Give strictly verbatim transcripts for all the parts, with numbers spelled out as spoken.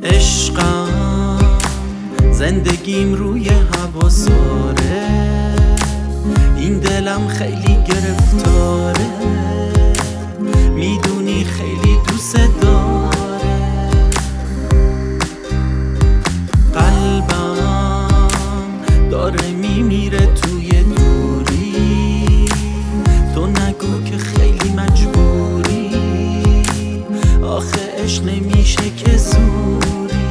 عشقم زندگیم روی حواساره، این دلم خیلی گرفتاره، میدونی خیلی دوست داره. قلبم داره میمیره توی دوری، تو نگو که خیلی مجبوری، آخه عشق نمیشه که زوری.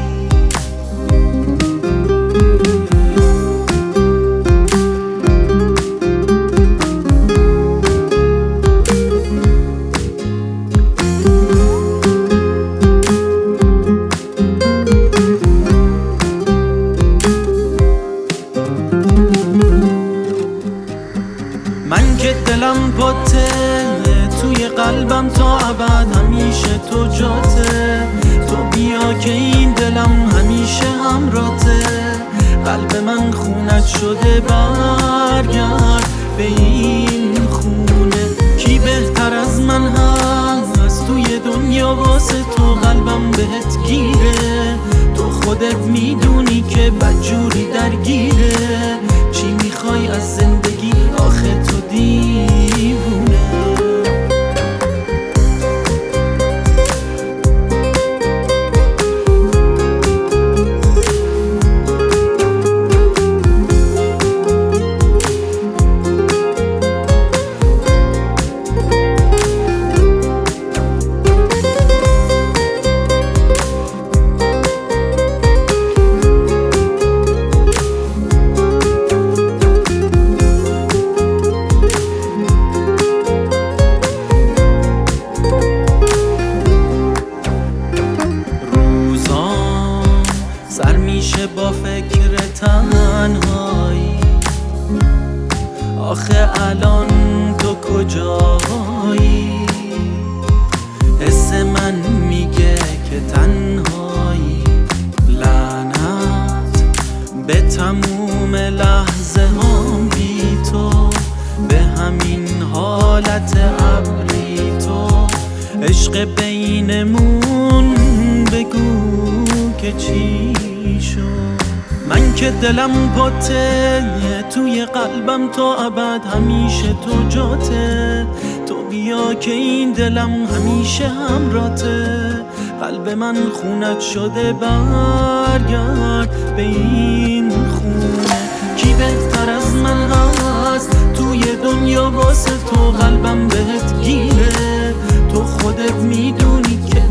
من که دلم پاته توی قلبم تا ابد، همیشه تو جاته، تو بیا که این دلم همیشه همراته. قلب من خونت شده، برگرد به این خونه. کی بهتر از من هست توی دنیا واسه تو، قلبم بهت گیره، تو خودت میدونی که بدجوری درگیره. چی میخوای از زندگی آخه تو دیوونه؟ سر میشه با فکر تنهایی، آخه الان تو کجایی؟ حس من میگه که تنهایی. لعنت به تموم لحظه هم بی تو، به همین حالت ابری تو. عشق بینمون بگو که چی شد؟ من که دلم پاته توی قلبم تا ابد، همیشه تو جاته، تو بیا که این دلم همیشه همراته. قلب من خونت شده، برگرد به این خونه. کی بهتر از من هست توی دنیا واسه تو، قلبم بهت گیره، تو خودت میدونی که